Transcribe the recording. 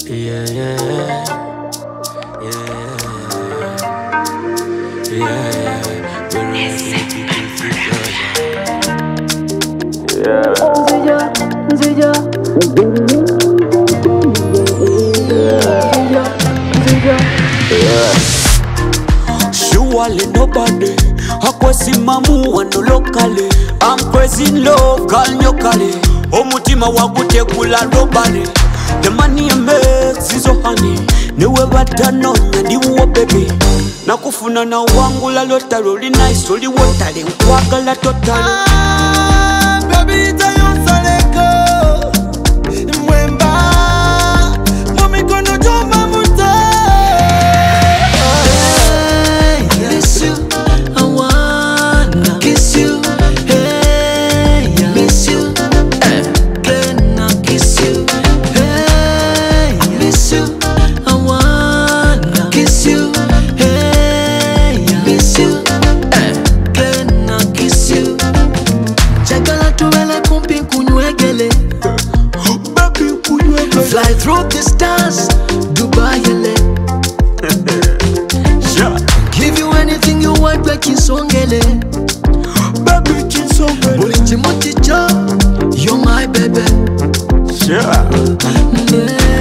Yeah, yeah, yeah, yeah, surely nobody akwesimamu wano locally. I'm crazy in love, girl nyokale. Omutima wagutegula robale. The money you make is so honey. Niwe batanonya ndiwo baby. Nakufuna na wangula lotaro li nice oli wotale nkwagala totally. Baby tayonsaleko mwemba mumikono joma muta. Miss you, I wanna kiss you. Hey, miss you, can I kiss you? Hey, miss you, I wanna kiss you. Hey, miss you, can I kiss you? Chagala tuwele kumpi kunywegele. Baby kunywegele. Fly through the stars, Dubai ele. Give you anything you want, back in songele. Baby kinsongele. Ulichimuchicho, you're my baby. Yeah.